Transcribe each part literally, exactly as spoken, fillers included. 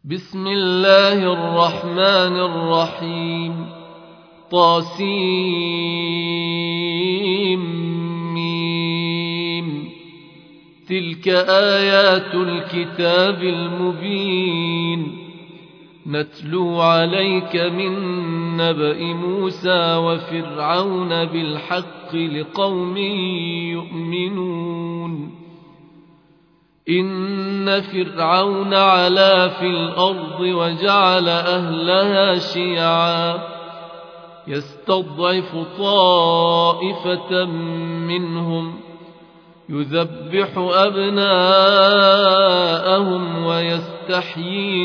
بسم الله الرحمن الرحيم. طاسيم. تلك آيات الكتاب المبين نتلو عليك من نبأ موسى وفرعون بالحق لقوم يؤمنون. إن فرعون علا في الأرض وجعل أهلها شيعا يستضعف طائفة منهم يذبح أبناءهم ويستحيي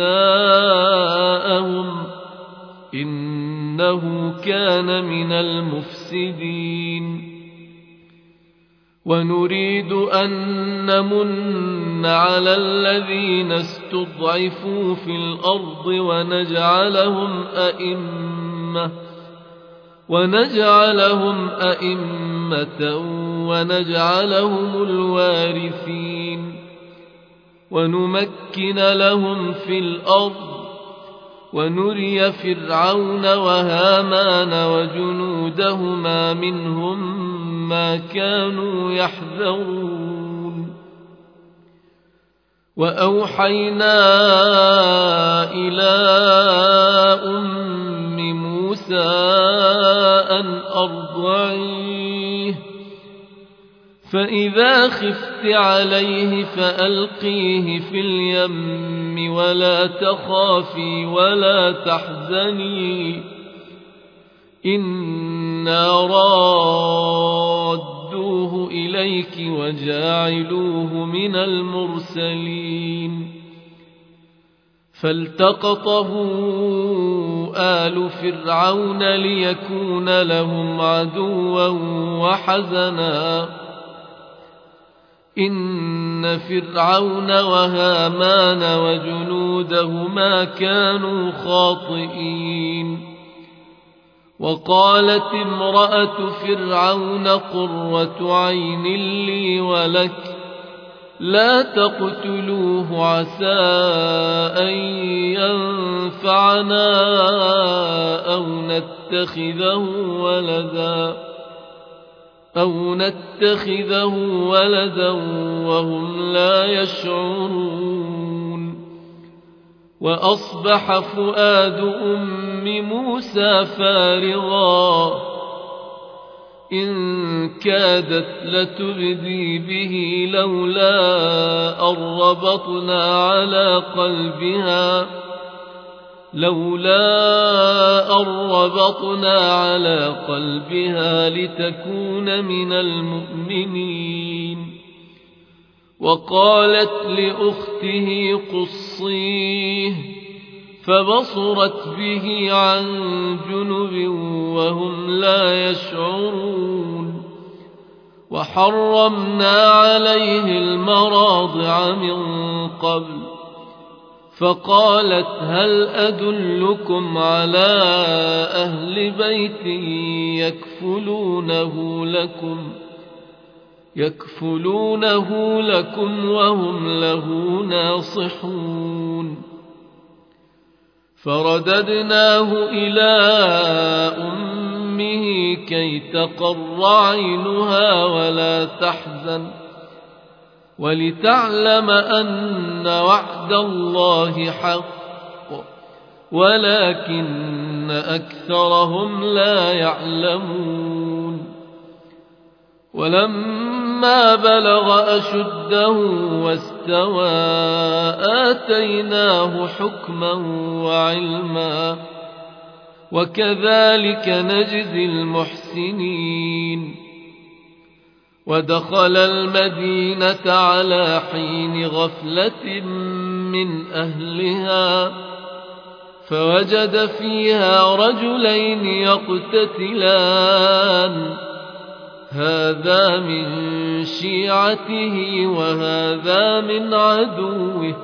نساءهم إنه كان من المفسدين. ونريد أن نمن على الذين استضعفوا في الأرض ونجعلهم أئمة ونجعلهم أئمة ونجعلهم الوارثين ونمكن لهم في الأرض ونري فرعون وهامان وجنودهما منهم ما كانوا يحذرون. وأوحينا إلى أم موسى أن أرضعيه فإذا خفت عليه فألقيه في اليم ولا تخافي ولا تحزني إنا رادوه إليك وجاعلوه من المرسلين. فالتقطه آل فرعون ليكون لهم عدوا وحزنا إن فرعون وهامان وجنودهما كانوا خاطئين. وقالت امرأة فرعون قرة عين لي ولك لا تقتلوه عسى أن ينفعنا أو نتخذه ولدا أو نتخذه ولدا وهم لا يشعرون. وأصبح فؤاد أم موسى فارغا إن كادت لتبدي به لولا أن ربطنا على قلبها لولا أن ربطنا على قلبها لتكون من المؤمنين. وقالت لأخته قصيه فبصرت به عن جنب وهم لا يشعرون. وحرمنا عليه المراضع من قبل فقالت هل أدلكم على أهل بيت يكفلونه لكم يكفلونه لكم وهم له ناصحون. فرددناه إلى أمه كي تقر عينها ولا تحزن ولتعلم أن وعد الله حق ولكن أكثرهم لا يعلمون. ولما بلغ أشده واستوى آتيناه حكما وعلما وكذلك نجزي المحسنين. ودخل المدينة على حين غفلة من أهلها فوجد فيها رجلين يقتتلان هذا من شيعته وهذا من عدوه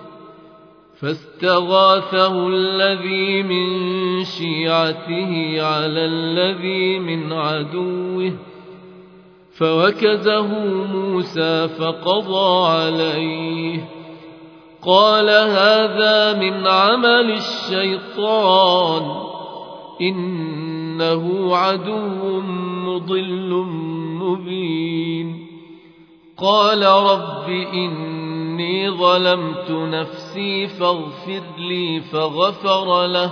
فاستغاثه الذي من شيعته على الذي من عدوه فوكزه موسى فقضى عليه قال هذا من عمل الشيطان إنه عدو مضل مبين. قال رب إني ظلمت نفسي فاغفر لي فغفر له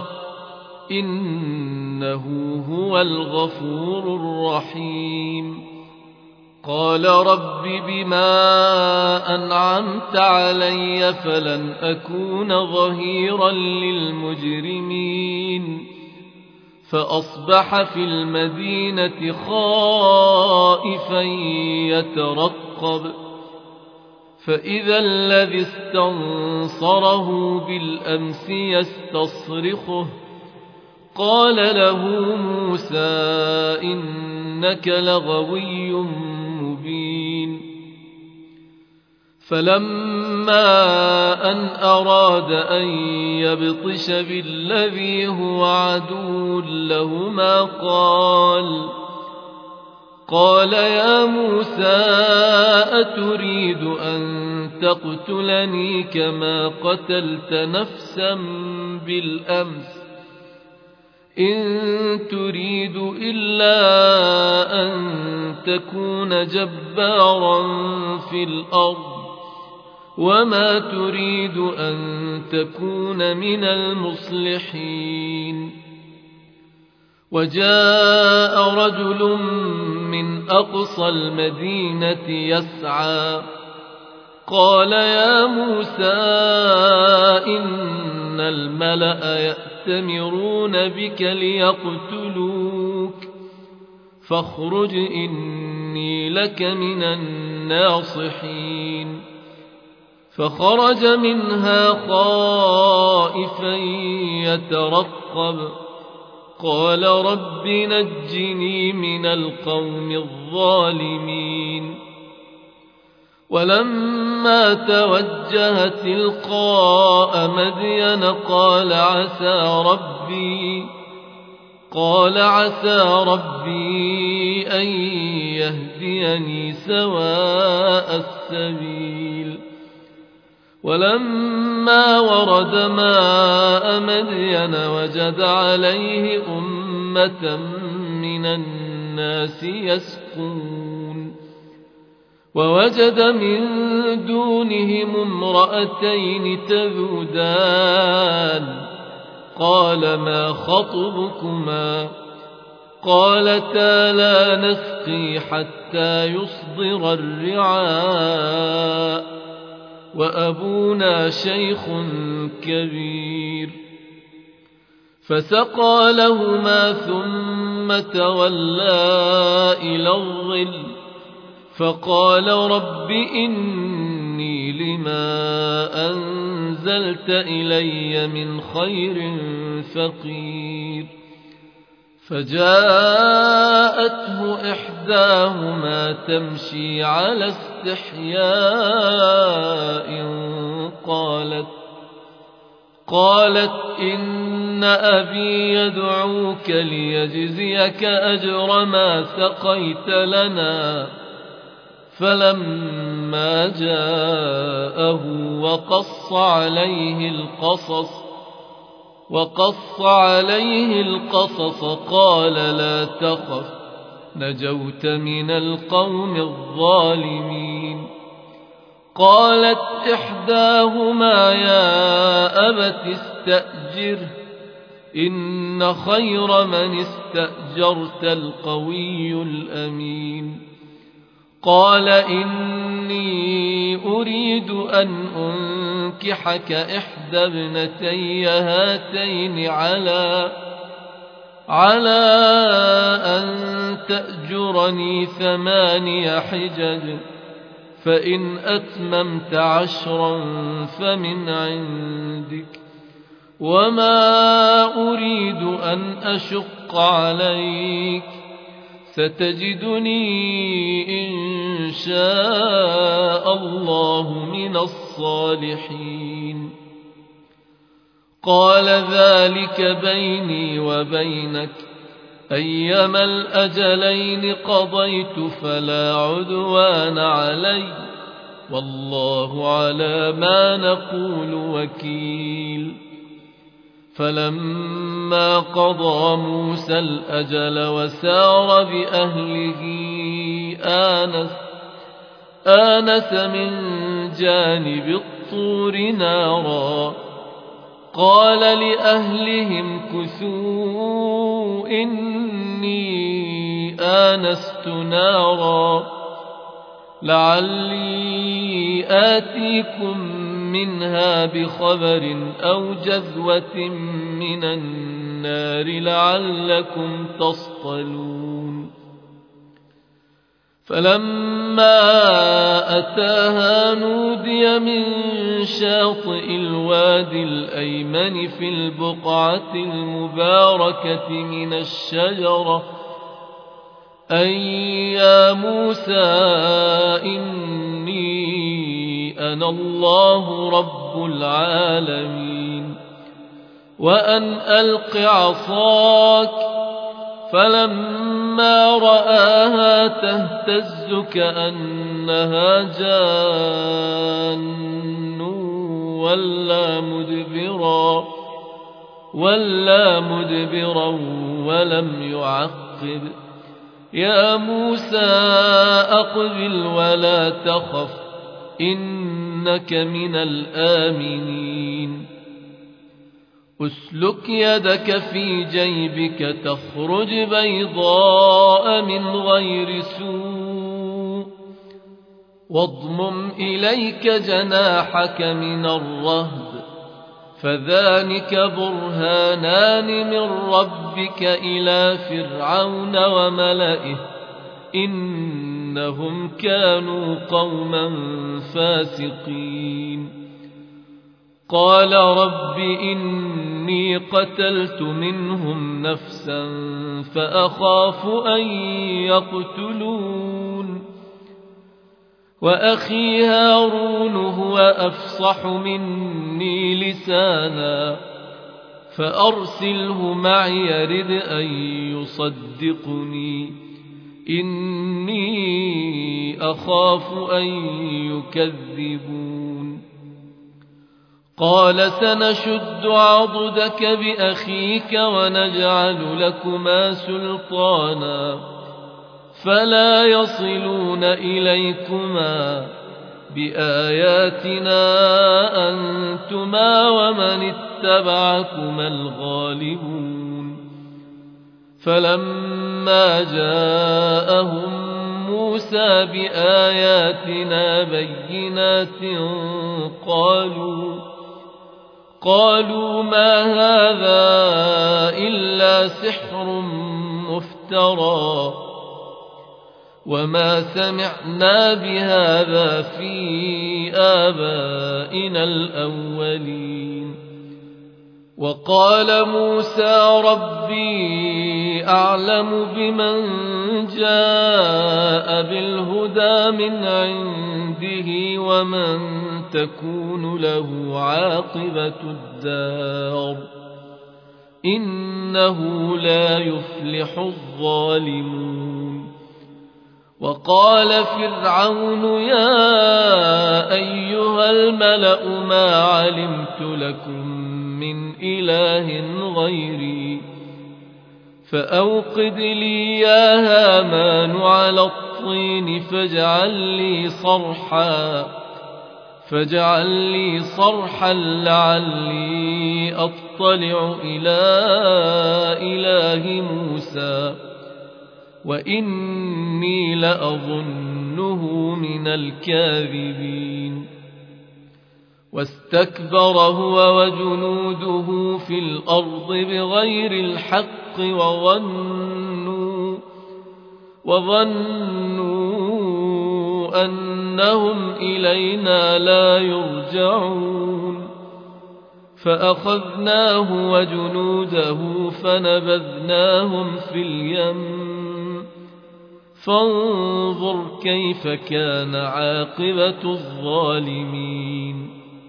إنه هو الغفور الرحيم. قال رب بما أنعمت علي فلن أكون ظهيرا للمجرمين. فأصبح في المدينة خائفا يترقب فإذا الذي استنصره بالأمس يستصرخه قال له موسى إنك لغوي مبين. فلما أن أراد أن يبطش بالذي هو عدو لهما قال قال يا موسى أتريد أن تقتلني كما قتلت نفسا بالأمس إن تريد إلا أن تكون جبارا في الأرض وما تريد أن تكون من المصلحين. وجاء رجل من أقصى المدينة يسعى قال يا موسى إن الملأ يأتمرون بك ليقتلوك فاخرج إني لك من الناصحين. فخرج منها خائفا يترقب قال رب نجني من القوم الظالمين. ولما توجه تلقاء مدين قال عسى ربي قال عسى ربي أن يهديني سواء السبيل. ولما ورد ماء مدين وجد عليه أمة من الناس يسقون ووجد من دونهم امرأتين تذودان قال ما خطبكما قالتا لا نسقي حتى يصدر الرعاء وأبونا شيخ كبير. فسقى لهما ثم تولى إلى الظل فقال رب إني لما أنزلت إلي من خير فقير. فجاءته إحداهما تمشي على استحياء قالت قالت إن أبي يدعوك ليجزيك أجر ما سقيت لنا. فلما جاءه وقص عليه القصص وقص عليه القصص قال لا تخف نجوت من القوم الظالمين. قالت إحداهما يا أبت استأجره إن خير من استأجرت القوي الأمين. قال إني أريد أن أنكحك إحدى ابنتي هاتين على على أن تأجرني ثماني حجج فإن أتممت عشرا فمن عندك وما أريد أن أشق عليك ستجدني إن شاء الله من الصالحين. قال ذلك بيني وبينك أيما الأجلين قضيت فلا عدوان علي والله على ما نقول وكيل. فلما قضى موسى الأجل وسار بأهله آنس, آنس من جانب الطور نارا قال لأهلهم كثوا إني آنست نارا لعلي آتيكم منها بخبر أو جذوة من النار لعلكم تصطلون. فلما أتاها نودي من شاطئ الوادي الأيمن في البقعة المباركة من الشجرة أن يا موسى إني أنا الله رب العالمين وأن ألق عصاك. فلما رآها تهتز كأنها جان ولا مدبرا, ولا مدبرا ولم يعقب. يا موسى أقبل ولا تخف إنك من الآمنين. أسلك يدك في جيبك تخرج بيضاء من غير سوء واضمم إليك جناحك من الرهب فذلك برهانان من ربك إلى فرعون وملئه إنهم كانوا قوما فاسقين. قال رب إني قتلت منهم نفسا فأخاف أن يقتلون وأخي هارون هو أفصح مني لسانا فأرسله معي يرد أن يصدقني إني أخاف أن يكذبون. قال سنشد عضدك بأخيك ونجعل لكما سلطانا فلا يصلون إليكما بآياتنا أنتما ومن اتبعكما الغالبون. فلما جاءهم موسى بآياتنا بينات قالوا قالوا ما هذا إلا سحر مفترى وما سمعنا بهذا في آبائنا الأولين. وقال موسى ربي أعلم بمن جاء بالهدى من عنده ومن تكون له عاقبة الدار إنه لا يفلح الظالمون. وقال فرعون يا أيها الملأ ما علمت لكم من إله غيري فأوقد لي يا هامان على الطين فاجعل لي صرحا فاجعل لي صرحا لعلي أطلع إلى إله موسى وإني لأظنه من الكاذبين. واستكبر هو وجنوده في الأرض بغير الحق وظنوا, وظنوا أنهم إلينا لا يرجعون فأخذناه وجنوده فنبذناهم في اليم فانظر كيف كان عاقبة الظالمين.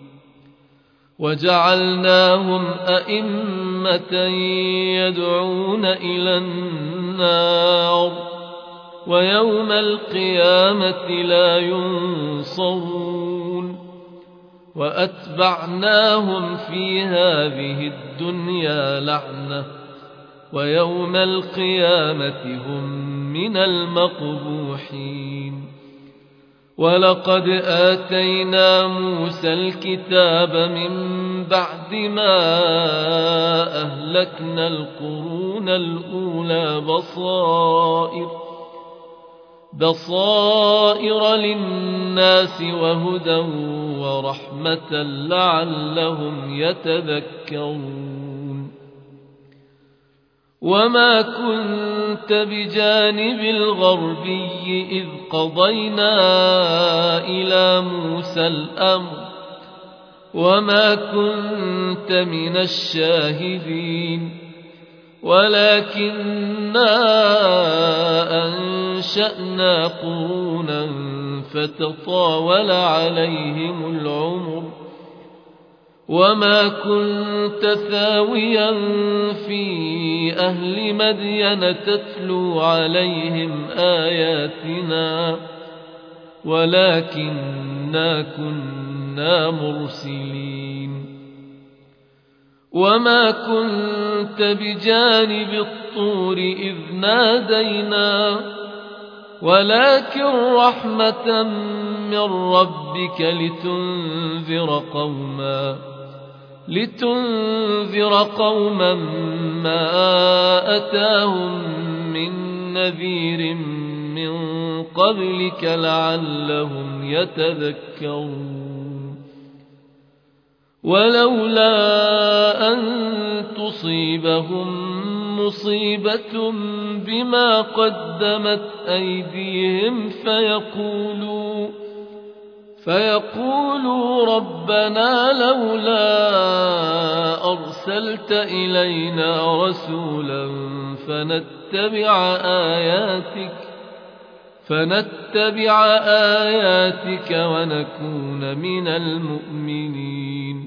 وجعلناهم أئمة يدعون إلى النار ويوم القيامة لا ينصرون وأتبعناهم في هذه الدنيا لعنة ويوم القيامة هم من المقبوحين ولقد آتينا موسى الكتاب من بعد ما أهلكنا القرون الأولى بصائر بصائر للناس وهدى ورحمة لعلهم يتذكرون وما كنت بجانب الغربي إذ قضينا إلى موسى الأمر وما كنت من الشاهدين ولكننا أنشأنا قرونا فتطاول عليهم العمر وما كنت ثاويا في أهل مدين تتلو عليهم آياتنا ولكننا كنا مرسلين وما كنت بجانب الطور إذ نادينا ولكن رحمة من ربك لتنذر قوما لتنذر قوما ما أتاهم من نذير من قبلك لعلهم يتذكرون ولولا أن تصيبهم مصيبة بما قدمت أيديهم فيقولوا فيقولوا ربنا لولا أرسلت إلينا رسولا فنتبع آياتك فنتبع آياتك ونكون من المؤمنين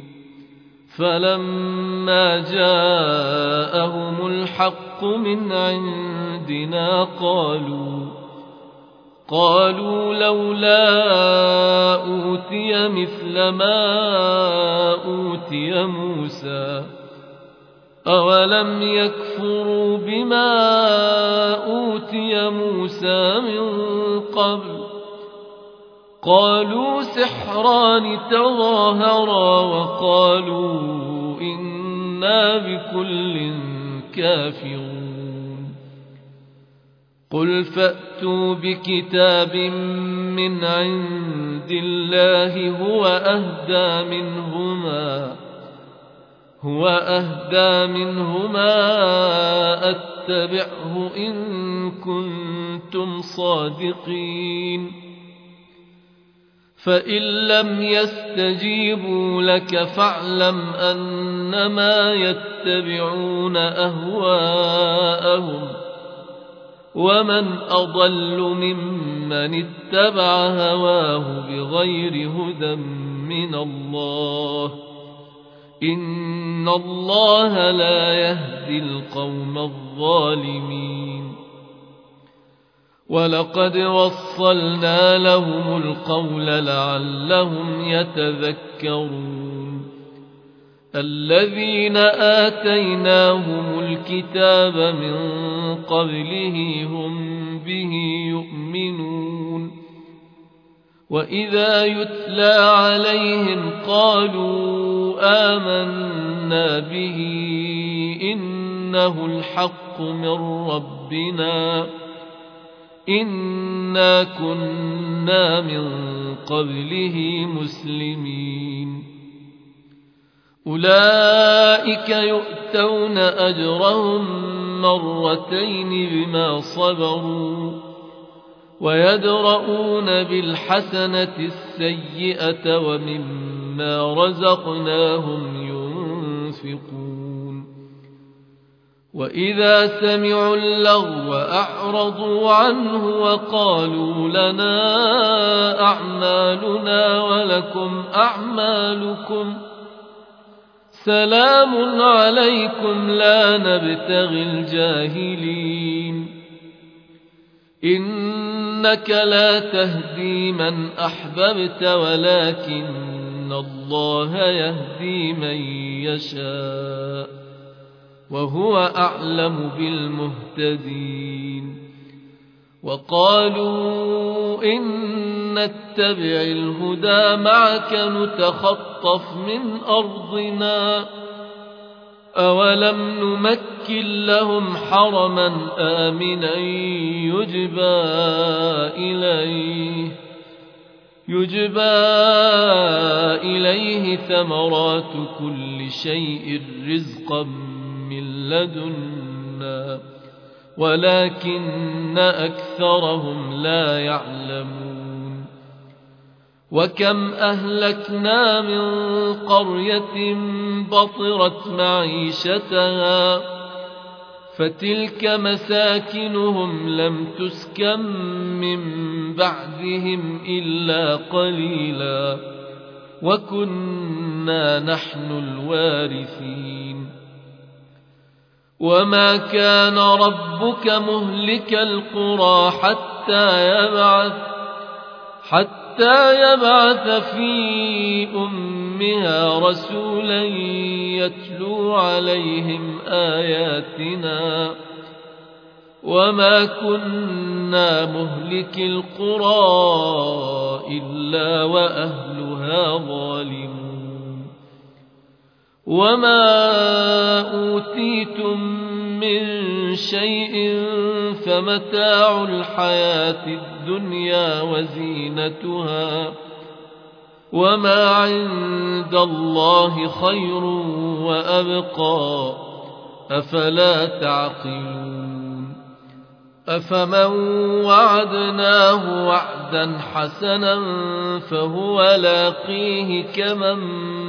فلما جاءهم الحق من عندنا قالوا قالوا لولا أوتي مثل ما أوتي موسى أولم يكفروا بما أوتي موسى من قبل قالوا سحران تظاهرا وقالوا إنا بكل كافرون قل فأتوا بكتاب من عند الله هو أهدى منهما هو أهدى منهما أتبعه إن كنتم صادقين فإن لم يستجيبوا لك فاعلم أنما يتبعون أهواءهم ومن أضل ممن اتبع هواه بغير هدى من الله إن الله لا يهدي القوم الظالمين ولقد وصلنا لهم القول لعلهم يتذكرون الذين آتيناهم الكتاب من قبله هم به يؤمنون وإذا يتلى عليهم قالوا آمنا به إنه الحق من ربنا إنا كنا من قبله مسلمين أولئك يؤتون أجرهم مرتين بما صبروا ويدرؤون بالحسنة السيئة ومما رزقناهم ينفقون وإذا سمعوا اللغو أعرضوا عنه وقالوا لنا أعمالنا ولكم أعمالكم سلام عليكم لا نبتغي الجاهلين إنك لا تهدي من أحببت ولكن الله يهدي من يشاء وهو أعلم بالمهتدين وقالوا إن نتبع الهدى معك نتخطف من أرضنا أولم نمكن لهم حرما آمنا يجبى إليه يجبى إليه ثمرات كل شيء رزقا من لدنا ولكن أكثرهم لا يعلمون وكم أهلكنا من قرية بطرت معيشتها فتلك مساكنهم لم تسكن من بعدهم إلا قليلا وكنا نحن الوارثين وما كان ربك مهلك القرى حتى يبعث حتى يبعث في أمها رسولا يتلو عليهم آياتنا وما كنا مهلك القرى إلا وأهلها ظالمون وما أوتيتم من شيء فمتاع الحياة الدنيا وزينتها وما عند الله خير وأبقى أفلا تعقلون أفمن وعدناه وعدا حسنا فهو لاقيه كمن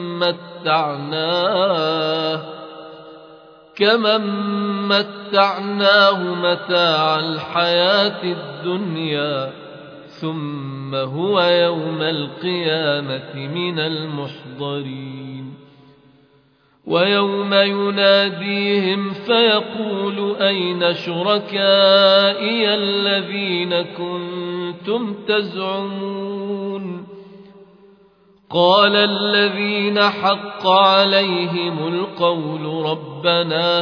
متعناه كمن متعناه متاع الحياة الدنيا ثم هو يوم القيامة من المحضرين ويوم يناديهم فيقول أين شركائي الذين كنتم تزعمون قال الذين حق عليهم القول ربنا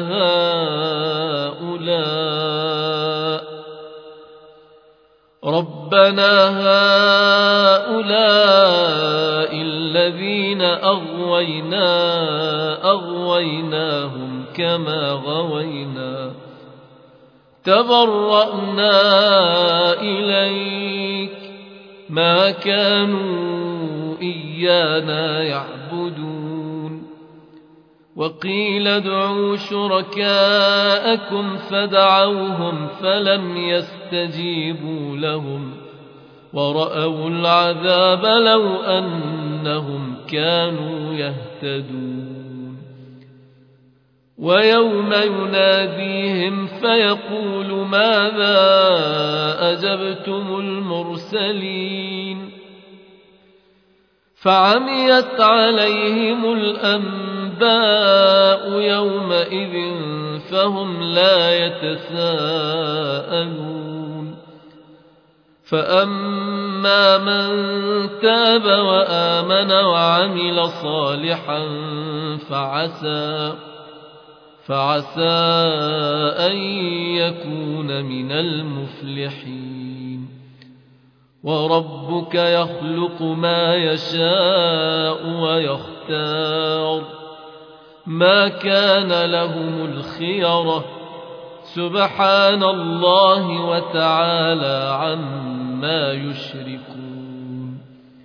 هؤلاء ربنا هؤلاء الذين أغوينا أغويناهم كما غوينا تبرأنا إليك ما كانوا إيانا يعبدون وقيل ادعوا شركاءكم فدعوهم فلم يستجيبوا لهم ورأوا العذاب لو أنهم كانوا يهتدون ويوم يناديهم فيقول ماذا أجبتم المرسلين فعميت عليهم الأنباء يومئذ فهم لا يتساءلون فأما من تاب وآمن وعمل صالحا فعسى فعسى أن يكون من المفلحين وربك يخلق ما يشاء ويختار ما كان لهم الخيرة سبحان الله وتعالى عما يشركون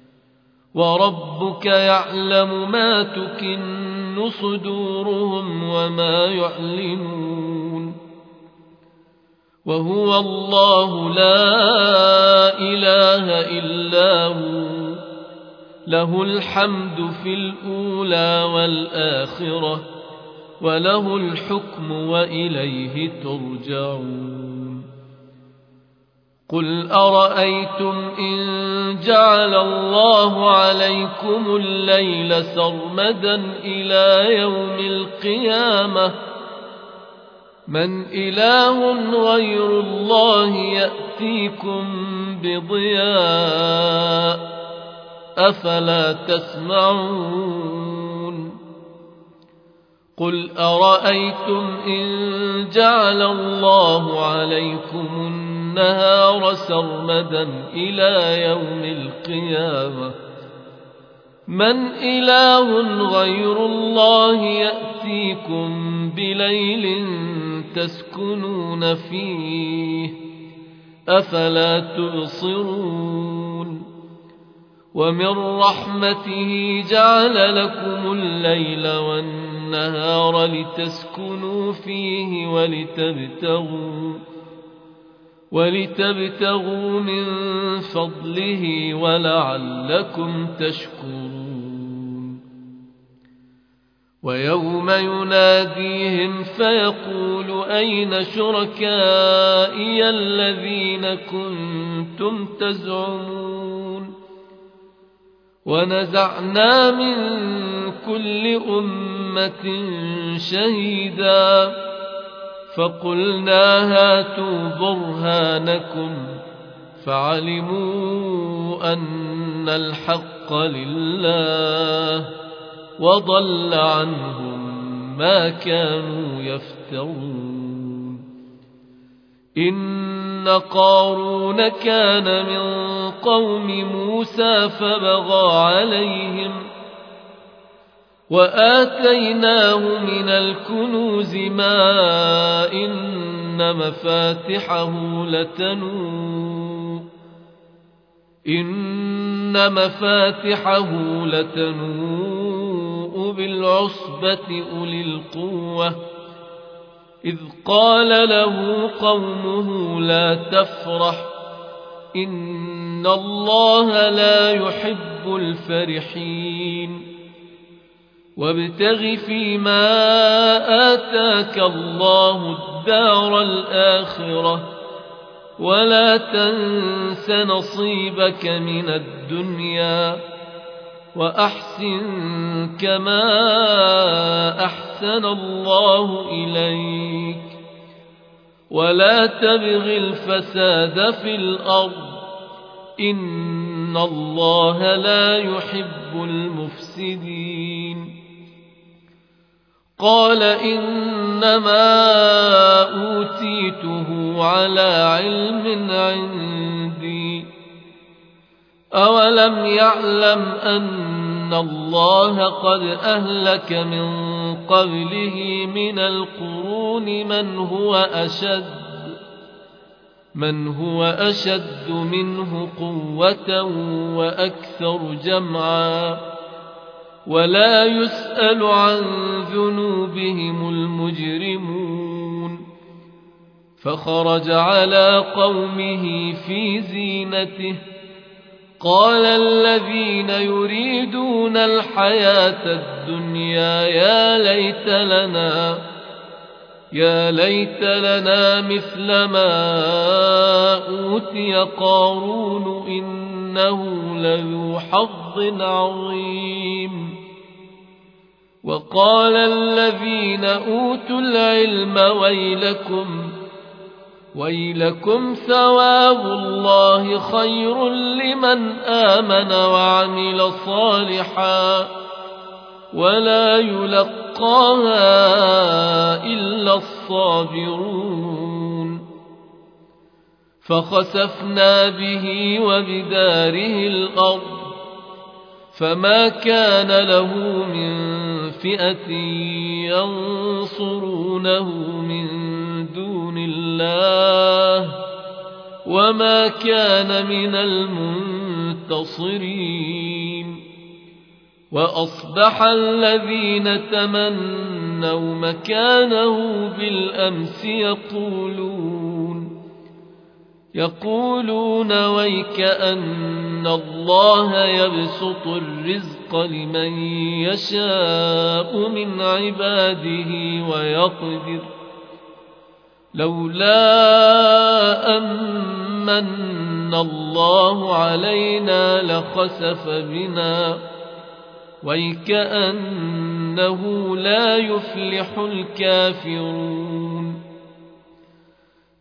وربك يعلم ما تكن صدورهم وما يعلنون وهو الله لا إله إلا هو له الحمد في الأولى والآخرة وله الحكم وإليه ترجعون قل أرأيتم إن جعل الله عليكم الليل سرمدا إلى يوم القيامة من إله غير الله يأتيكم بضياء أفلا تسمعون قل أرأيتم إن جعل الله عليكم النهار سرمدا إلى يوم القيامة من إله غير الله يأتيكم بليل تسكنون فيه أفلا تبصرون ومن رحمته جعل لكم الليل والنهار لتسكنوا فيه ولتبتغوا ولتبتغوا من فضله ولعلكم تشكرون ويوم يناديهم فيقول أين شركائي الذين كنتم تزعمون ونزعنا من كل أمة شهيدا فقلنا هاتوا برهانكم فعلموا أن الحق لله وضل عنهم ما كانوا يفترون إن قارون كان من قوم موسى فبغى عليهم وآتيناه من الكنوز ما إن مفاتحه لتنوء إن مفاتحه لتنوء بالعصبة أولي القوة إذ قال له قومه لا تفرح إن الله لا يحب الفرحين وابتغ فيما آتاك الله الدار الآخرة ولا تنس نصيبك من الدنيا وأحسن كما أحسن الله إليك ولا تبغ الفساد في الأرض إن الله لا يحب المفسدين قال إنما أوتيته على علم عندي أولم يعلم أن الله قد أهلك من قبله من القرون من هو أشد من هو أشد منه قوة وأكثر جمعا ولا يسأل عن ذنوبهم المجرمون فخرج على قومه في زينته قال الذين يريدون الحياة الدنيا يا ليت لنا يا ليت لنا مثل ما أوتي قارون إنه لذو حظ عظيم وقال الذين أوتوا العلم ويلكم ويلكم ثواب الله خير لمن آمن وعمل صالحا ولا يلقاها إلا الصابرون فخسفنا به وبداره الأرض فما كان له من فئة ينصرونه من دون الله وما كان من المنتصرين وأصبح الذين تمنوا مكانه بالأمس يقولون يقولون ويك أن الله يبسط الرزق لمن يشاء من عباده ويقدر لولا أمن الله علينا لخسف بنا ويكأنه لا يفلح الكافرون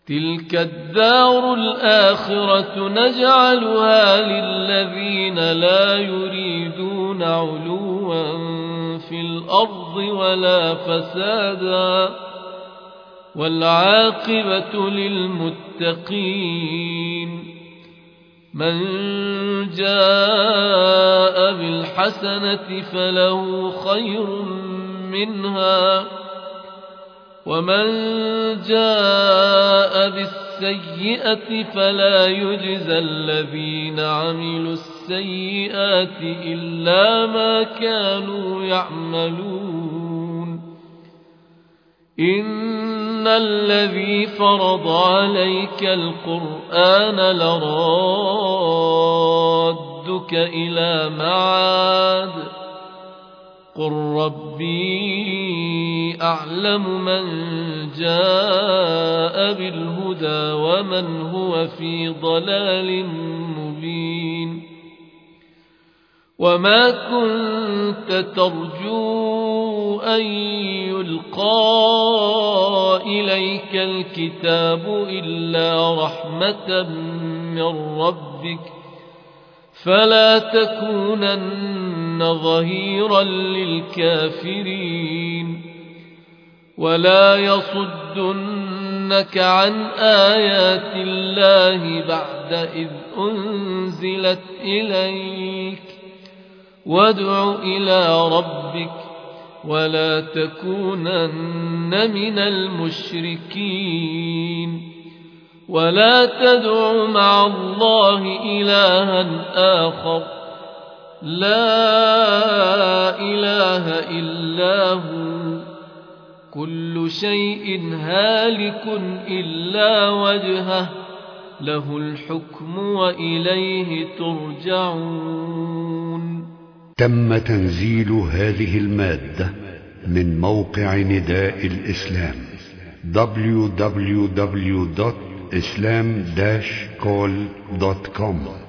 تلك الدار الآخرة نجعلها للذين لا يريدون علوا في الأرض ولا فسادا والعاقبة للمتقين من جاء بالحسنة فله خير منها ومن جاء بالسيئة فلا يجزى الذين عملوا السيئات إلا ما كانوا يعملون إن الذي فرض عليك القرآن لرادك إلى معاد قل ربي أعلم من جاء بالهدى ومن هو في ضلال مبين وما كنت ترجو أن يلقى إليك الكتاب إلا رحمة من ربك فلا تكونن ظهيرا للكافرين ولا يصدنك عن آيات الله بعد إذ أنزلت إليك وادع إلى ربك ولا تكونن من المشركين ولا تدع مع الله إلها آخر لا إله إلا هو كل شيء هالك إلا وجهه له الحكم وإليه ترجعون. تم تنزيل هذه المادة من موقع نداء الإسلام دبليو دبليو دبليو دوت islam dash call دوت كوم.